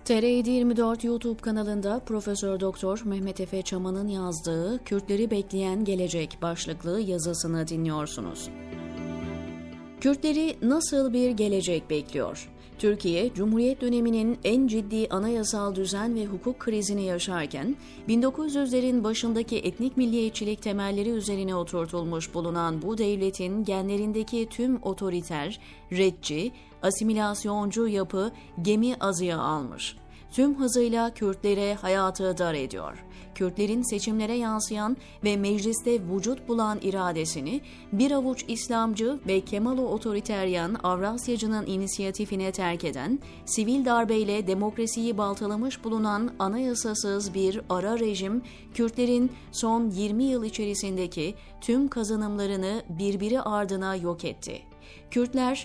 TR724 YouTube kanalında Profesör Doktor Mehmet Efe Çaman'ın yazdığı "Kürtleri Bekleyen Gelecek" başlıklı yazısını dinliyorsunuz. Kürtleri nasıl bir gelecek bekliyor? Türkiye, Cumhuriyet döneminin en ciddi anayasal düzen ve hukuk krizini yaşarken, 1900'lerin başındaki etnik milliyetçilik temelleri üzerine oturtulmuş bulunan bu devletin genlerindeki tüm otoriter, retçi, asimilasyoncu yapı gemi azıya almış. Tüm hızıyla Kürtlere hayatı dar ediyor. Kürtlerin seçimlere yansıyan ve mecliste vücut bulan iradesini bir avuç İslamcı ve Kemalo-otoriteryan Avrasyacının inisiyatifine terk eden, sivil darbeyle demokrasiyi baltalamış bulunan anayasasız bir ara rejim, Kürtlerin son 20 yıl içerisindeki tüm kazanımlarını birbiri ardına yok etti. Kürtler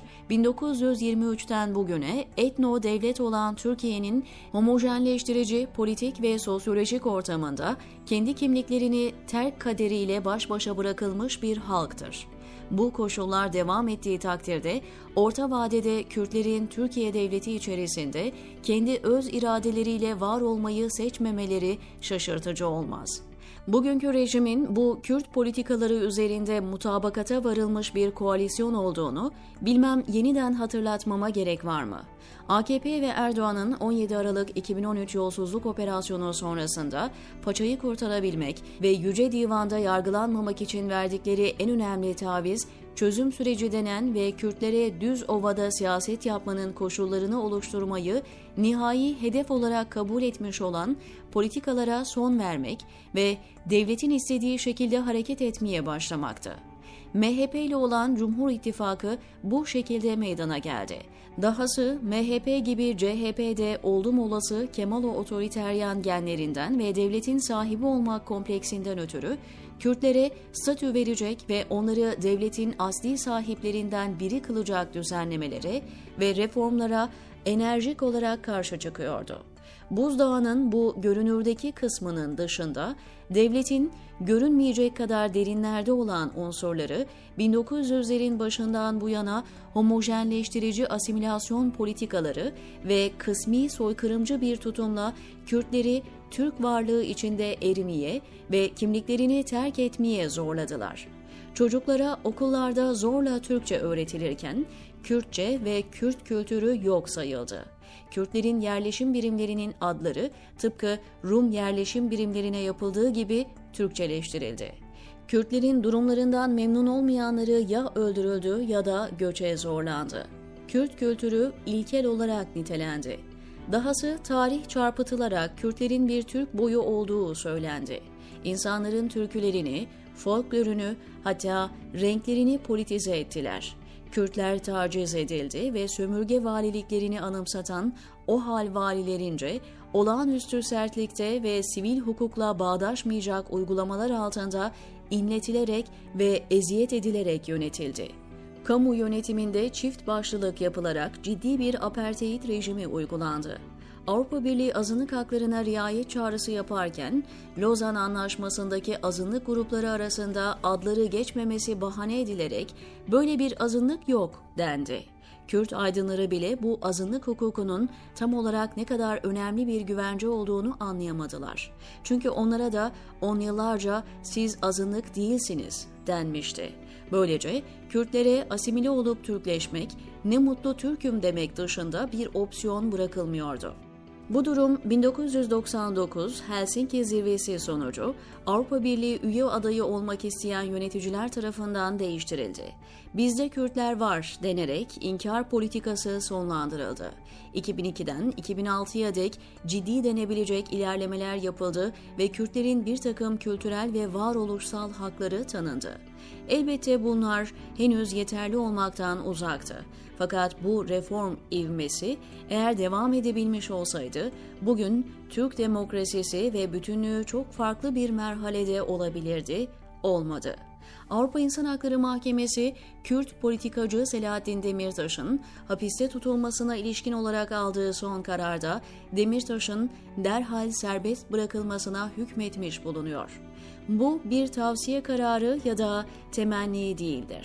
1923'ten bugüne etno devlet olan Türkiye'nin homojenleştirici politik ve sosyolojik ortamında kendi kimliklerini terk kaderiyle baş başa bırakılmış bir halktır. Bu koşullar devam ettiği takdirde orta vadede Kürtlerin Türkiye devleti içerisinde kendi öz iradeleriyle var olmayı seçmemeleri şaşırtıcı olmaz. Bugünkü rejimin bu Kürt politikaları üzerinde mutabakata varılmış bir koalisyon olduğunu bilmem yeniden hatırlatmama gerek var mı? AKP ve Erdoğan'ın 17 Aralık 2013 yolsuzluk operasyonu sonrasında paçayı kurtarabilmek ve Yüce Divan'da yargılanmamak için verdikleri en önemli taviz, çözüm süreci denen ve Kürtlere düz ovada siyaset yapmanın koşullarını oluşturmayı nihai hedef olarak kabul etmiş olan politikalara son vermek ve devletin istediği şekilde hareket etmeye başlamaktı. MHP ile olan Cumhur İttifakı bu şekilde meydana geldi. Dahası MHP gibi CHP'de oldum olası Kemalo-otoriteryan genlerinden ve devletin sahibi olmak kompleksinden ötürü Kürtlere statü verecek ve onları devletin asli sahiplerinden biri kılacak düzenlemelere ve reformlara enerjik olarak karşı çıkıyordu. Buzdağının bu görünürdeki kısmının dışında devletin görünmeyecek kadar derinlerde olan unsurları 1900'lerin başından bu yana homojenleştirici asimilasyon politikaları ve kısmi soykırımcı bir tutumla Kürtleri Türk varlığı içinde erimeye ve kimliklerini terk etmeye zorladılar. Çocuklara okullarda zorla Türkçe öğretilirken Kürtçe ve Kürt kültürü yok sayıldı. Kürtlerin yerleşim birimlerinin adları tıpkı Rum yerleşim birimlerine yapıldığı gibi Türkçeleştirildi. Kürtlerin durumlarından memnun olmayanları ya öldürüldü ya da göçe zorlandı. Kürt kültürü ilkel olarak nitelendi. Dahası tarih çarpıtılarak Kürtlerin bir Türk boyu olduğu söylendi. İnsanların türkülerini, folklorunu, hatta renklerini politize ettiler. Kürtler taciz edildi ve sömürge valiliklerini anımsatan o hal valilerince olağanüstü sertlikte ve sivil hukukla bağdaşmayacak uygulamalar altında inletilerek ve eziyet edilerek yönetildi. Kamu yönetiminde çift başlılık yapılarak ciddi bir apartheid rejimi uygulandı. Avrupa Birliği azınlık haklarına riayet çağrısı yaparken, Lozan Anlaşması'ndaki azınlık grupları arasında adları geçmemesi bahane edilerek böyle bir azınlık yok dendi. Kürt aydınları bile bu azınlık hukukunun tam olarak ne kadar önemli bir güvence olduğunu anlayamadılar. Çünkü onlara da 10 yıllarca siz azınlık değilsiniz denmişti. Böylece Kürtlere asimile olup Türkleşmek, ne mutlu Türk'üm demek dışında bir opsiyon bırakılmıyordu. Bu durum 1999 Helsinki zirvesi sonucu Avrupa Birliği üye adayı olmak isteyen yöneticiler tarafından değiştirildi. Bizde Kürtler var denerek inkar politikası sonlandırıldı. 2002'den 2006'ya dek ciddi denebilecek ilerlemeler yapıldı ve Kürtlerin bir takım kültürel ve varoluşsal hakları tanındı. Elbette bunlar henüz yeterli olmaktan uzaktı. Fakat bu reform ivmesi eğer devam edebilmiş olsaydı bugün Türk demokrasisi ve bütünlüğü çok farklı bir merhalede olabilirdi, olmadı. Avrupa İnsan Hakları Mahkemesi, Kürt politikacı Selahattin Demirtaş'ın hapiste tutulmasına ilişkin olarak aldığı son kararda Demirtaş'ın derhal serbest bırakılmasına hükmetmiş bulunuyor. Bu bir tavsiye kararı ya da temenni değildir.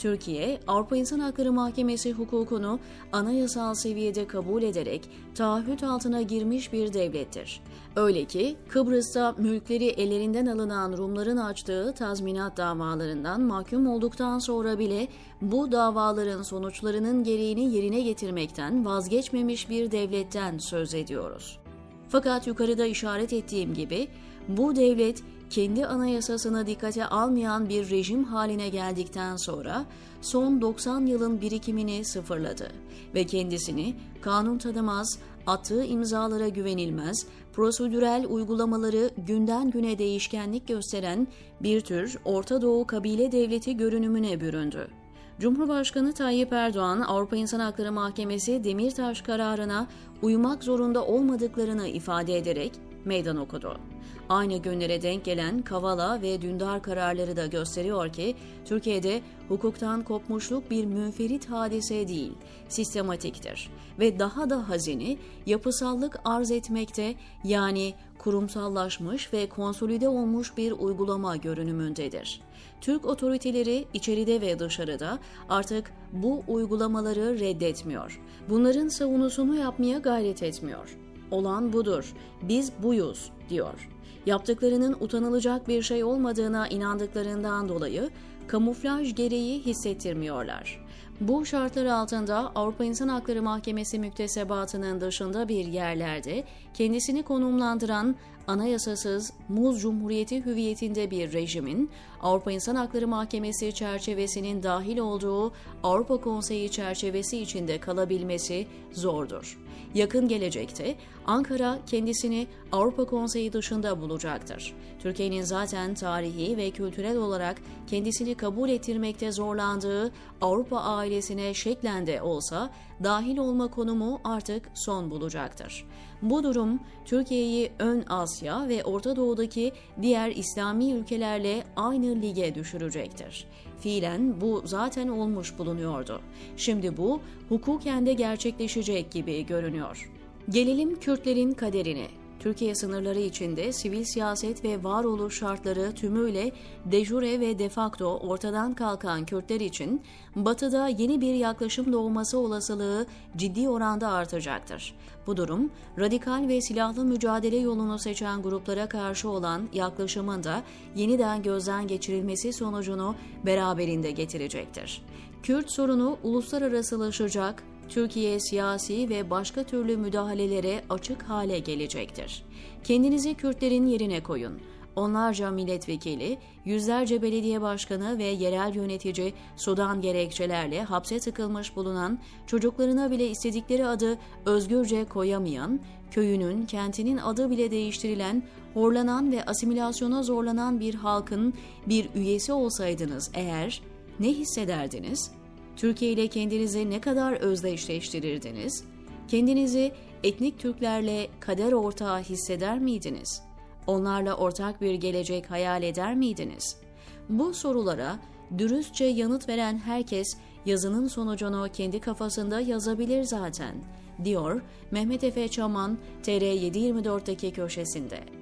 Türkiye, Avrupa İnsan Hakları Mahkemesi hukukunu anayasal seviyede kabul ederek taahhüt altına girmiş bir devlettir. Öyle ki Kıbrıs'ta mülkleri ellerinden alınan Rumların açtığı tazminat davalarından mahkum olduktan sonra bile bu davaların sonuçlarının gereğini yerine getirmekten vazgeçmemiş bir devletten söz ediyoruz. Fakat yukarıda işaret ettiğim gibi bu devlet kendi anayasasını dikkate almayan bir rejim haline geldikten sonra son 90 yılın birikimini sıfırladı ve kendisini kanun tanımaz, attığı imzalara güvenilmez, prosedürel uygulamaları günden güne değişkenlik gösteren bir tür Orta Doğu kabile devleti görünümüne büründü. Cumhurbaşkanı Tayyip Erdoğan, Avrupa İnsan Hakları Mahkemesi Demirtaş kararına uymak zorunda olmadıklarını ifade ederek meydan okudu. Aynı günlere denk gelen Kavala ve Dündar kararları da gösteriyor ki Türkiye'de hukuktan kopmuşluk bir münferit hadise değil, sistematiktir ve daha da hazini yapısallık arz etmekte, yani kurumsallaşmış ve konsolide olmuş bir uygulama görünümündedir. Türk otoriteleri içeride ve dışarıda artık bu uygulamaları reddetmiyor. Bunların savunusunu yapmaya gayret etmiyor. Olan budur, biz buyuz diyor. Yaptıklarının utanılacak bir şey olmadığına inandıklarından dolayı kamuflaj gereği hissettirmiyorlar. Bu şartlar altında Avrupa İnsan Hakları Mahkemesi müktesebatının dışında bir yerlerde kendisini konumlandıran anayasasız muz cumhuriyeti hüviyetinde bir rejimin Avrupa İnsan Hakları Mahkemesi çerçevesinin dahil olduğu Avrupa Konseyi çerçevesi içinde kalabilmesi zordur. Yakın gelecekte Ankara kendisini Avrupa Konseyi dışında bulacaktır. Türkiye'nin zaten tarihi ve kültürel olarak kendisini kabul ettirmekte zorlandığı Avrupa ailesine şeklen de olsa dahil olma konumu artık son bulacaktır. Bu durum Türkiye'yi ön Asya ve Orta Doğu'daki diğer İslami ülkelerle aynı lige düşürecektir. Fiilen bu zaten olmuş bulunuyordu. Şimdi bu hukuken de gerçekleşecek gibi görünüyor. Gelelim Kürtlerin kaderine. Türkiye sınırları içinde sivil siyaset ve varoluş şartları tümüyle de jure ve de facto ortadan kalkan Kürtler için Batı'da yeni bir yaklaşım doğması olasılığı ciddi oranda artacaktır. Bu durum, radikal ve silahlı mücadele yolunu seçen gruplara karşı olan yaklaşımın da yeniden gözden geçirilmesi sonucunu beraberinde getirecektir. Kürt sorunu uluslararasılaşacak, Türkiye siyasi ve başka türlü müdahalelere açık hale gelecektir. Kendinizi Kürtlerin yerine koyun. Onlarca milletvekili, yüzlerce belediye başkanı ve yerel yönetici Sudan gerekçelerle hapse tıkılmış bulunan, çocuklarına bile istedikleri adı özgürce koyamayan, köyünün, kentinin adı bile değiştirilen, horlanan ve asimilasyona zorlanan bir halkın bir üyesi olsaydınız eğer, ne hissederdiniz? Türkiye ile kendinizi ne kadar özdeşleştirirdiniz? Kendinizi etnik Türklerle kader ortağı hisseder miydiniz? Onlarla ortak bir gelecek hayal eder miydiniz? Bu sorulara dürüstçe yanıt veren herkes yazının sonucunu kendi kafasında yazabilir zaten, diyor Mehmet Efe Çaman TR724'deki köşesinde.